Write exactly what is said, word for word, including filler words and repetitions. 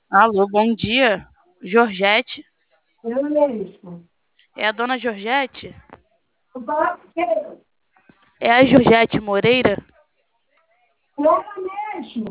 Alô, bom dia. Georgette. Eu mesmo. É a dona Georgette? Eu falo porque É a Georgette Moreira? ela mesmo.